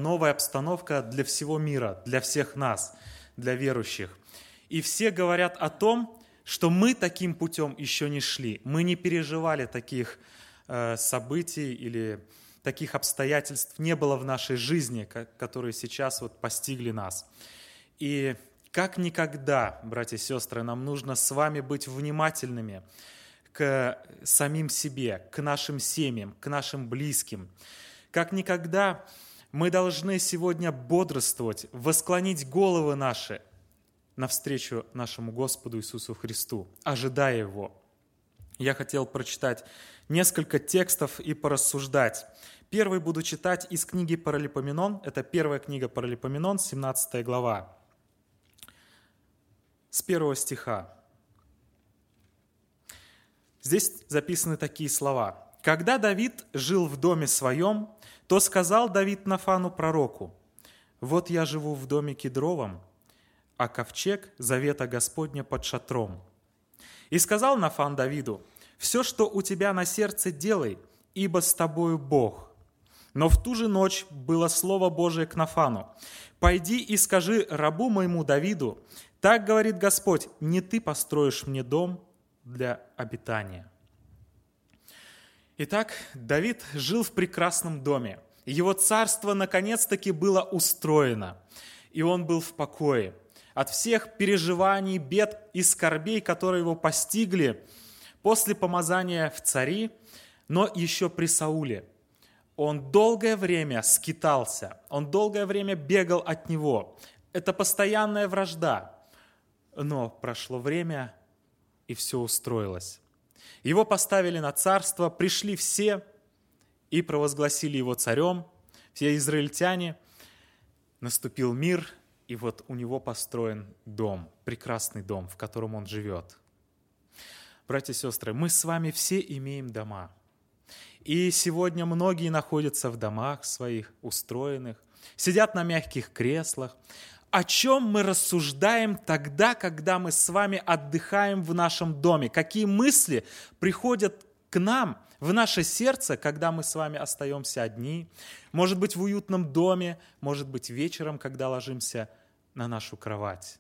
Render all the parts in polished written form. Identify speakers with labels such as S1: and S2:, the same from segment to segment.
S1: новая обстановка для всего мира, для всех нас, для верующих. И все говорят о том, что мы таким путем еще не шли, мы не переживали таких событий или таких обстоятельств не было в нашей жизни, которые сейчас вот постигли нас. И как никогда, братья и сестры, нам нужно с вами быть внимательными к самим себе, к нашим семьям, к нашим близким. Как никогда мы должны сегодня бодрствовать, восклонить головы наши навстречу нашему Господу Иисусу Христу, ожидая Его. Я хотел прочитать несколько текстов и порассуждать. Первый буду читать из книги Паралипоменон. Это первая книга Паралипоменон, 17 глава. С 1 стиха. Здесь записаны такие слова. «Когда Давид жил в доме своем, то сказал Давид Нафану пророку: вот я живу в доме кедровом, а ковчег завета Господня под шатром. И сказал Нафан Давиду: все, что у тебя на сердце, делай, ибо с тобою Бог. Но в ту же ночь было слово Божие к Нафану: пойди и скажи рабу моему Давиду: так говорит Господь, не ты построишь мне дом для обитания». Итак, Давид жил в прекрасном доме. Его царство наконец-таки было устроено, и он был в покое от всех переживаний, бед и скорбей, которые его постигли после помазания в цари, но еще при Сауле. Он долгое время скитался, он долгое время бегал от него. Это постоянная вражда. Но прошло время, и все устроилось. Его поставили на царство, пришли все и провозгласили его царем, все израильтяне. Наступил мир, и вот у него построен дом, прекрасный дом, в котором он живет. Братья и сестры, мы с вами все имеем дома. И сегодня многие находятся в домах своих, устроенных, сидят на мягких креслах. О чем мы рассуждаем тогда, когда мы с вами отдыхаем в нашем доме? Какие мысли приходят к нам в наше сердце, когда мы с вами остаемся одни? Может быть, в уютном доме, может быть, вечером, когда ложимся на нашу кровать.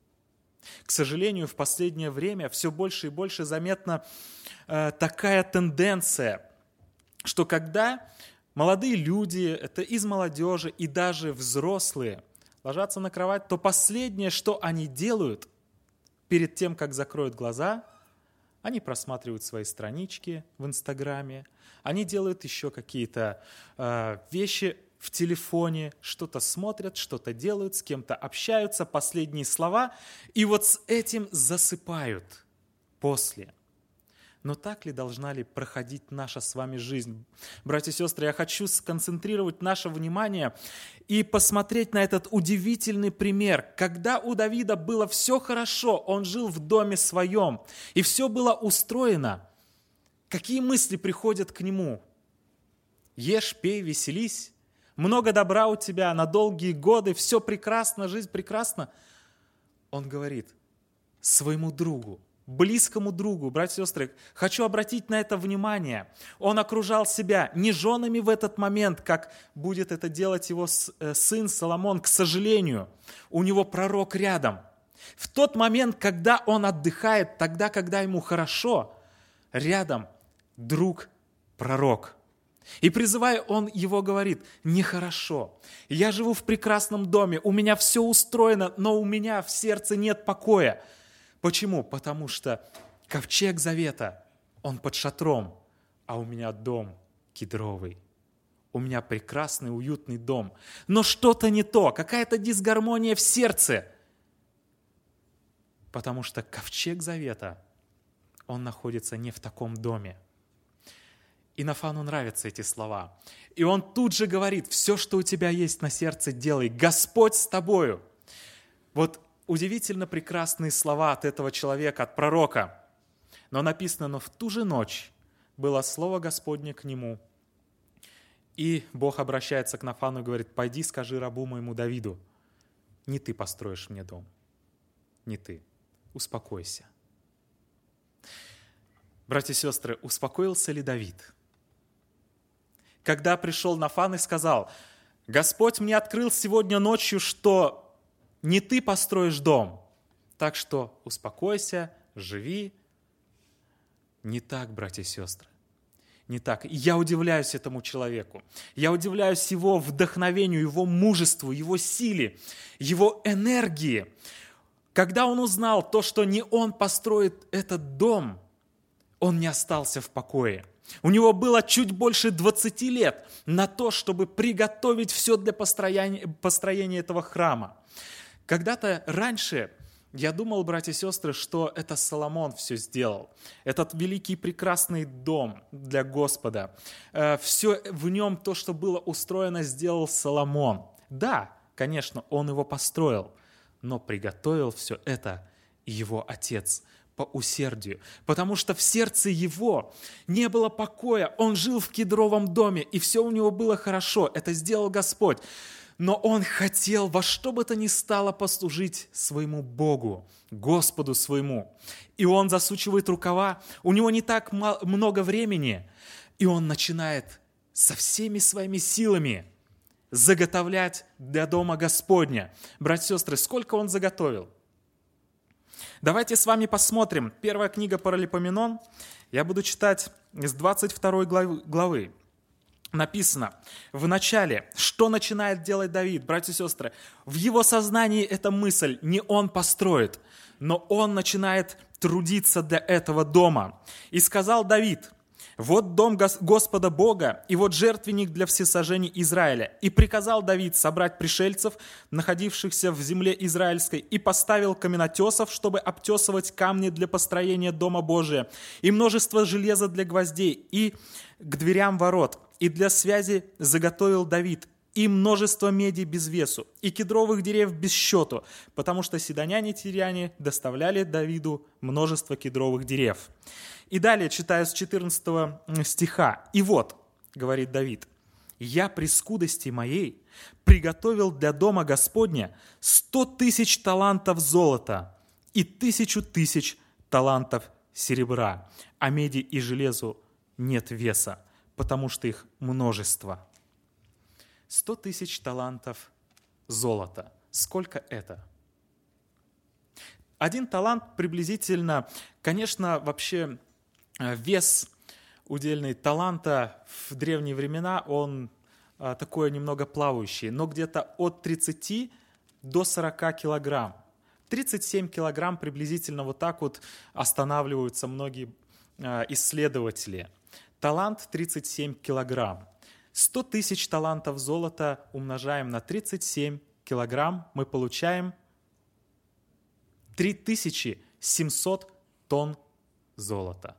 S1: К сожалению, в последнее время все больше и больше заметна такая тенденция, что когда молодые люди, это из молодежи и даже взрослые, ложатся на кровать, то последнее, что они делают перед тем, как закроют глаза, они просматривают свои странички в Инстаграме, они делают еще какие-то вещи в телефоне, что-то смотрят, что-то делают, с кем-то общаются, последние слова, и вот с этим засыпают после. Но так ли должна ли проходить наша с вами жизнь? Братья и сестры, я хочу сконцентрировать наше внимание и посмотреть на этот удивительный пример. Когда у Давида было все хорошо, он жил в доме своем, и все было устроено, какие мысли приходят к нему? Ешь, пей, веселись, много добра у тебя на долгие годы, все прекрасно, жизнь прекрасна. Он говорит своему другу, близкому другу, братья и сестры, хочу обратить на это внимание. Он окружал себя не женами в этот момент, как будет это делать его сын Соломон. К сожалению, у него пророк рядом. В тот момент, когда он отдыхает, тогда, когда ему хорошо, рядом друг пророк. И призывая, он его говорит: нехорошо, я живу в прекрасном доме, у меня все устроено, но у меня в сердце нет покоя. Почему? Потому что ковчег завета, он под шатром, а у меня дом кедровый. У меня прекрасный, уютный дом. Но что-то не то, какая-то дисгармония в сердце. Потому что ковчег завета, он находится не в таком доме. И Нафану нравятся эти слова. И он тут же говорит: все, что у тебя есть на сердце, делай. Господь с тобою. Вот удивительно прекрасные слова от этого человека, от пророка. Но написано: но в ту же ночь было слово Господне к нему. И Бог обращается к Нафану и говорит: пойди, скажи рабу моему Давиду, не ты построишь мне дом, не ты. Успокойся. Братья и сестры, успокоился ли Давид? Когда пришел Нафан и сказал: Господь мне открыл сегодня ночью, что не ты построишь дом. Так что успокойся, живи. Не так, братья и сестры. Не так. И я удивляюсь этому человеку. Я удивляюсь его вдохновению, его мужеству, его силе, его энергии. Когда он узнал то, что не он построит этот дом, он не остался в покое. У него было чуть больше 20 лет на то, чтобы приготовить все для построения этого храма. Когда-то раньше я думал, братья и сестры, что это Соломон все сделал. Этот великий прекрасный дом для Господа. Все в нем, то, что было устроено, сделал Соломон. Да, конечно, он его построил, но приготовил все это его отец по усердию, потому что в сердце его не было покоя. Он жил в кедровом доме, и все у него было хорошо. Это сделал Господь. Но он хотел во что бы то ни стало послужить своему Богу, Господу своему. И он засучивает рукава, у него не так много времени, и он начинает со всеми своими силами заготовлять для дома Господня. Братья и сестры, сколько он заготовил? Давайте с вами посмотрим. Первая книга Паралипоменон. Я буду читать с 22 главы. Написано в начале, что начинает делать Давид, братья и сестры. В его сознании эта мысль, не он построит, но он начинает трудиться для этого дома. «И сказал Давид, вот дом Господа Бога, и вот жертвенник для всесожжений Израиля. И приказал Давид собрать пришельцев, находившихся в земле израильской, и поставил каменотесов, чтобы обтесывать камни для построения дома Божия, и множество железа для гвоздей, и к дверям ворот. И для связи заготовил Давид и множество меди без весу, и кедровых деревьев без счету, потому что сидоняне и тиряне доставляли Давиду множество кедровых деревьев». И далее читаю с 14 стиха. «И вот, — говорит Давид, — я при скудости моей приготовил для дома Господня 100 тысяч талантов золота и 1000 тысяч талантов серебра, а меди и железу нет веса, потому что их множество». 100 тысяч талантов золота. Сколько это? Один талант приблизительно, конечно, вообще вес удельный таланта в древние времена, он такой немного плавающий, но где-то от 30 до 40 килограмм. 37 килограмм приблизительно вот так вот останавливаются многие исследователи. Талант 37 килограмм. 100 тысяч талантов золота умножаем на 37 килограмм, мы получаем 3700 тонн золота.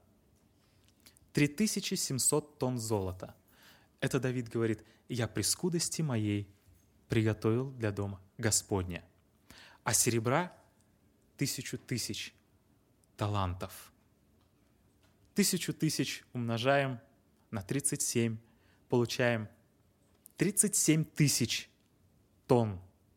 S1: 3700 тонн золота. Это Давид говорит, я при скудости моей приготовил для дома Господня. А серебра 1000 тысяч талантов. 1000 тысяч умножаем на 37, получаем 37 тысяч тонн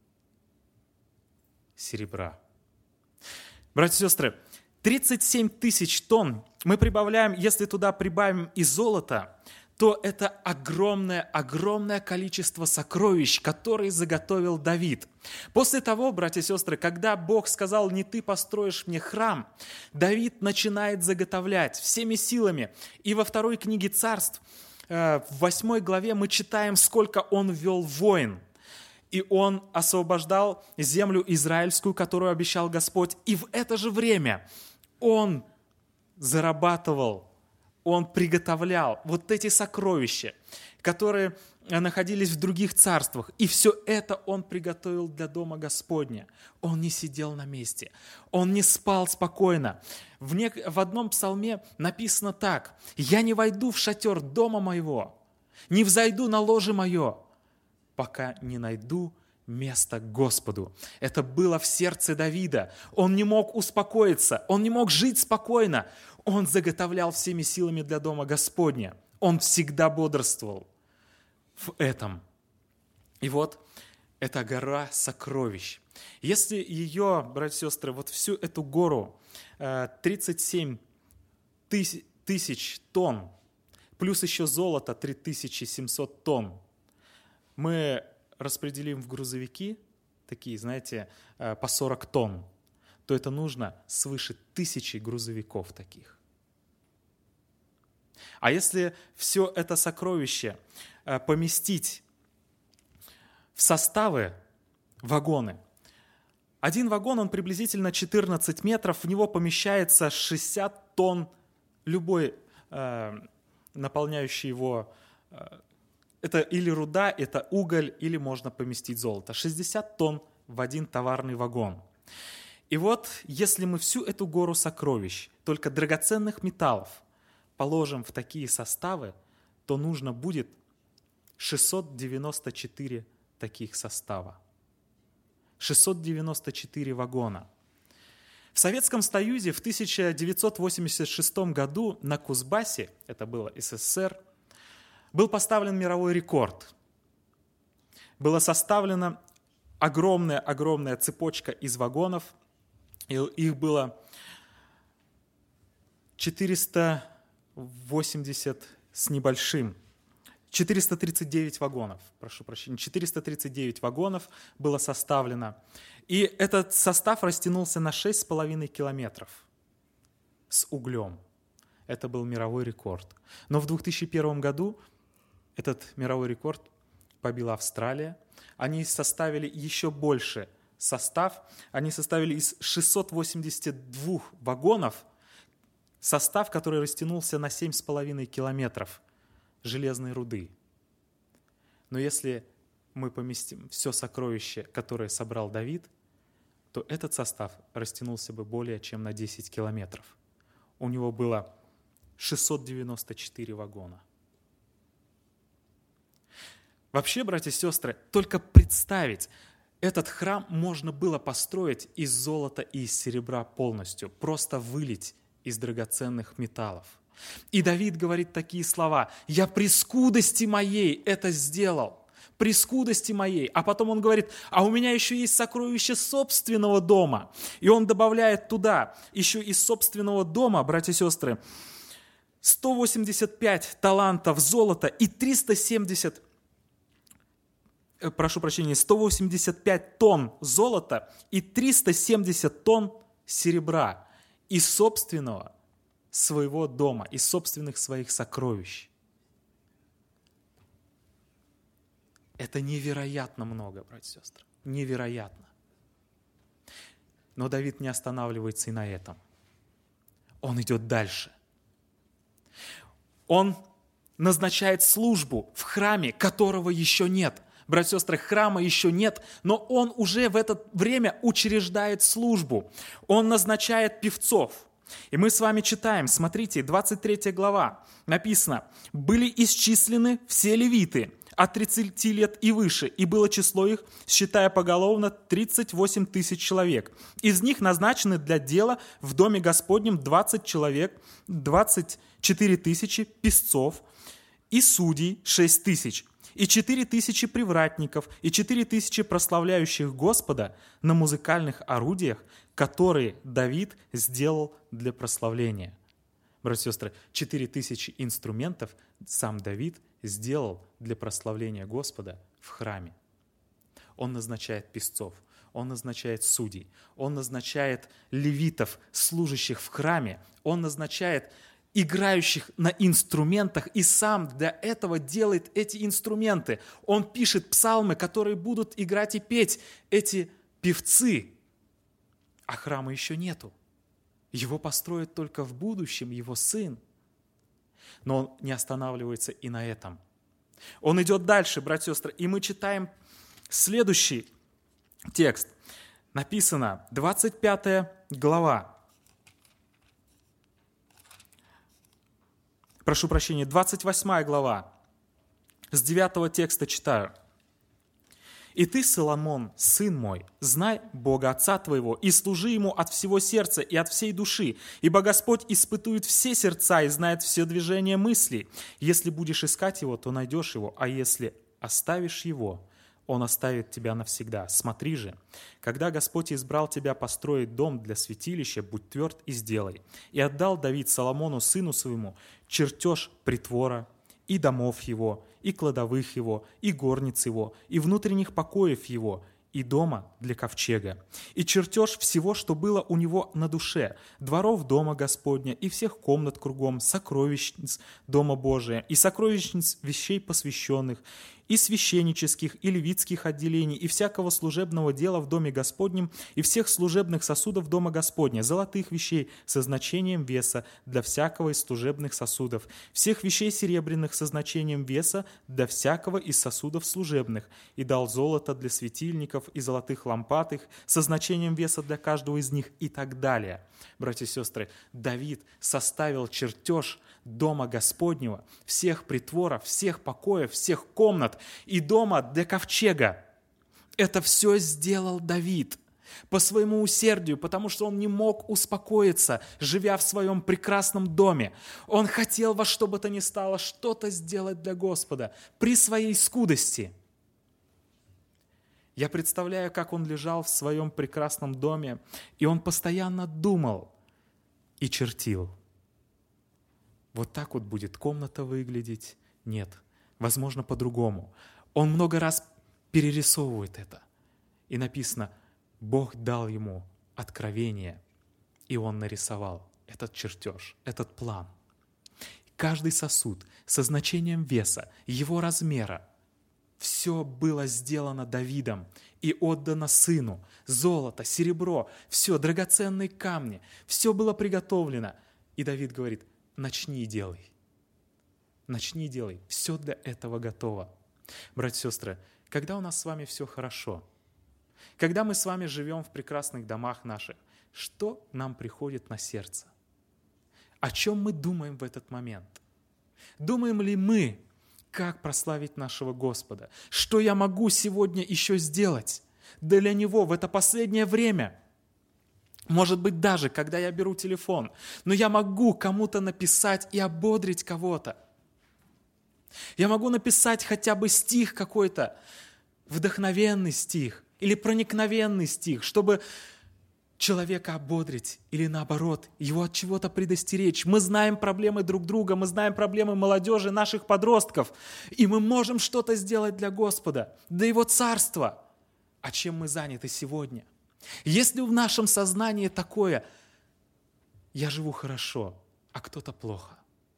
S1: серебра. Братья и сестры, 37 тысяч тонн мы прибавляем, если туда прибавим и золото, то это огромное количество сокровищ, которые заготовил Давид. После того, братья и сестры, когда Бог сказал, не ты построишь мне храм, Давид начинает заготовлять всеми силами. И во второй книге Царств, в 8 главе мы читаем, сколько он вел войн. И он освобождал землю израильскую, которую обещал Господь. И в это же время он зарабатывал, он приготовлял вот эти сокровища, которые находились в других царствах. И все это он приготовил для дома Господня. Он не сидел на месте, он не спал спокойно. В одном псалме написано так: «Я не войду в шатер дома моего, не взойду на ложе мое, пока не найду место Господу». Это было в сердце Давида. Он не мог успокоиться, он не мог жить спокойно. Он заготовлял всеми силами для дома Господня. Он всегда бодрствовал в этом. И вот эта гора сокровищ. Если ее, братья и сестры, вот всю эту гору, 37 тысяч тонн, плюс еще золото 3700 тонн, мы распределим в грузовики, такие, знаете, по 40 тонн, то это нужно свыше 1000 грузовиков таких. А если все это сокровище поместить в составы, вагоны, один вагон, он приблизительно 14 метров, в него помещается 60 тонн любой наполняющий его, это или руда, это уголь, или можно поместить золото. 60 тонн в один товарный вагон. И вот, если мы всю эту гору сокровищ, только драгоценных металлов, положим в такие составы, то нужно будет 694 таких состава. 694 вагона. В Советском Союзе в 1986 году на Кузбассе, это было СССР, был поставлен мировой рекорд. Была составлена огромная цепочка из вагонов. Их было 480 с небольшим. 439 вагонов, прошу прощения, 439 вагонов было составлено. И этот состав растянулся на 6,5 километров с углем. Это был мировой рекорд. Но в 2001 году этот мировой рекорд побила Австралия. Они составили еще больше состав. Они составили из 682 вагонов состав, который растянулся на 7,5 километров железной руды. Но если мы поместим все сокровище, которое собрал Давид, то этот состав растянулся бы более чем на 10 километров. У него было 694 вагона. Вообще, братья и сестры, только представить, этот храм можно было построить из золота и из серебра полностью, просто вылить из драгоценных металлов. И Давид говорит такие слова: «Я при скудости моей это сделал». При скудости моей. А потом он говорит: а у меня еще есть сокровище собственного дома. И он добавляет туда еще из собственного дома, братья и сестры, 185 талантов золота и 185 тонн золота и 370 тонн серебра из собственного своего дома, из собственных своих сокровищ. Это невероятно много, братья и сестры. Невероятно. Но Давид не останавливается и на этом. Он идет дальше. Он назначает службу в храме, которого еще нет. Братья и сестры, храма еще нет, но он уже в это время учреждает службу. Он назначает певцов. И мы с вами читаем, смотрите, 23 глава, написано: «Были исчислены все левиты от 30 лет и выше, и было число их, считая поголовно, 38 тысяч человек. Из них назначены для дела в Доме Господнем 20 человек, 24 тысячи песцов, и судей 6 тысяч, и 4 тысячи привратников, и 4 тысячи прославляющих Господа на музыкальных орудиях, которые Давид сделал для прославления». Братья и сестры, 4 тысячи инструментов сам Давид сделал для прославления Господа в храме. Он назначает песцов, он назначает судей, он назначает левитов, служащих в храме, он назначает играющих на инструментах, и сам для этого делает эти инструменты. Он пишет псалмы, которые будут играть и петь эти певцы, а храма еще нету. Его построит только в будущем его сын. Но он не останавливается и на этом. Он идет дальше, братья и сестры, и мы читаем следующий текст. Написано, 25 глава. Прошу прощения, 28 глава. С 9 текста читаю. «И ты, Соломон, сын мой, знай Бога Отца твоего, и служи Ему от всего сердца и от всей души, ибо Господь испытует все сердца и знает все движения мыслей. Если будешь искать Его, то найдешь Его, а если оставишь Его, Он оставит тебя навсегда. Смотри же, когда Господь избрал тебя построить дом для святилища, будь тверд и сделай. И отдал Давид Соломону, сыну своему, чертеж притвора и домов его, и кладовых его, и горниц его, и внутренних покоев его, и дома для ковчега, и чертеж всего, что было у него на душе, дворов дома Господня, и всех комнат кругом, сокровищниц дома Божия, и сокровищниц вещей посвященных, и священнических, и левитских отделений, и всякого служебного дела в доме Господнем, и всех служебных сосудов дома Господня, золотых вещей со значением веса для всякого из служебных сосудов, всех вещей серебряных со значением веса для всякого из сосудов служебных, и дал золото для светильников и золотых лампад их со значением веса для каждого из них и так далее. Братья и сестры, Давид составил чертеж дома Господнего, всех притворов, всех покоев, всех комнат и дома для ковчега. Это все сделал Давид по своему усердию, потому что он не мог успокоиться, живя в своем прекрасном доме. Он хотел во что бы то ни стало что-то сделать для Господа при своей скудости. Я представляю, как он лежал в своем прекрасном доме, и он постоянно думал и чертил. Вот так вот будет комната выглядеть? Нет, возможно, по-другому. Он много раз перерисовывает это. И написано, Бог дал ему откровение, и он нарисовал этот чертеж, этот план. Каждый сосуд со значением веса, его размера, все было сделано Давидом и отдано сыну. Золото, серебро, все, драгоценные камни, все было приготовлено. И Давид говорит, начни и делай. Начни и делай. Все для этого готово. Братья и сестры, когда у нас с вами все хорошо, когда мы с вами живем в прекрасных домах наших, что нам приходит на сердце? О чем мы думаем в этот момент? Думаем ли мы, как прославить нашего Господа? Что я могу сегодня еще сделать для Него в это последнее время? Может быть, даже когда я беру телефон, но я могу кому-то написать и ободрить кого-то. Я могу написать хотя бы стих какой-то, вдохновенный стих или проникновенный стих, чтобы человека ободрить или наоборот, его от чего-то предостеречь. Мы знаем проблемы друг друга, мы знаем проблемы молодежи, наших подростков, и мы можем что-то сделать для Господа, для Его Царства. А чем мы заняты сегодня? Если в нашем сознании такое, я живу хорошо, а кто-то плохо.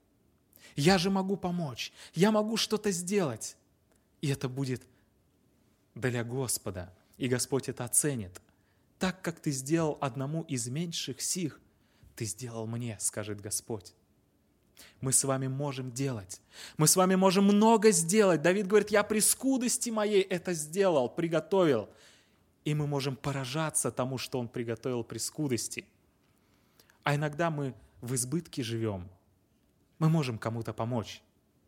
S1: Я же могу помочь, я могу что-то сделать. И это будет для Господа, и Господь это оценит. Так, как ты сделал одному из меньших сих, ты сделал мне, скажет Господь. Мы с вами можем делать. Мы с вами можем много сделать. Давид говорит, я при скудости моей это сделал, приготовил. И мы можем поражаться тому, что он приготовил при скудости. А иногда мы в избытке живем. Мы можем кому-то помочь.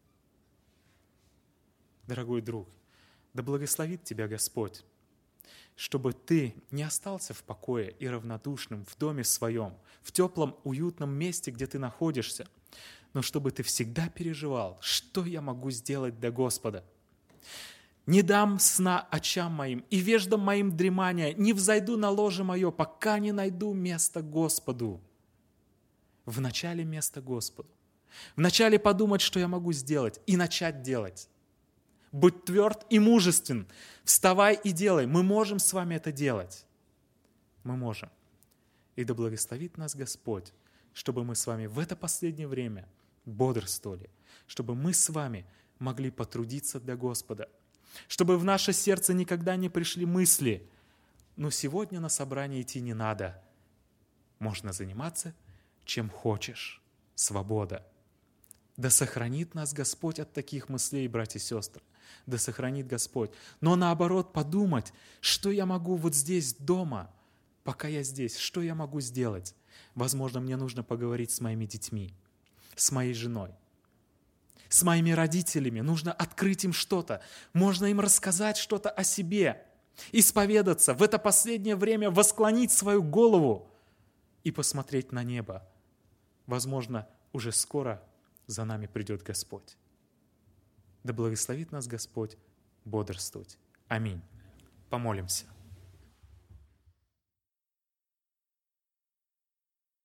S1: Дорогой друг, да благословит тебя Господь, чтобы ты не остался в покое и равнодушным в доме своем, в теплом, уютном месте, где ты находишься, но чтобы ты всегда переживал, что я могу сделать для Господа. Не дам сна очам моим и веждам моим дремания, не взойду на ложе мое, пока не найду место Господу. Вначале место Господу. Вначале подумать, что я могу сделать, и начать делать. Будь тверд и мужествен. Вставай и делай. Мы можем с вами это делать. Мы можем. И да благословит нас Господь, чтобы мы с вами в это последнее время бодрствовали, чтобы мы с вами могли потрудиться для Господа, чтобы в наше сердце никогда не пришли мысли, но сегодня на собрание идти не надо. Можно заниматься чем хочешь. Свобода. Да сохранит нас Господь от таких мыслей, братья и сестры. Да сохранит Господь. Но наоборот подумать, что я могу вот здесь дома, пока я здесь, что я могу сделать? Возможно, мне нужно поговорить с моими детьми, с моей женой, с моими родителями. Нужно открыть им что-то. Можно им рассказать что-то о себе, исповедаться, в это последнее время восклонить свою голову и посмотреть на небо. Возможно, уже скоро за нами придет Господь. Да благословит нас Господь бодрствовать. Аминь. Помолимся.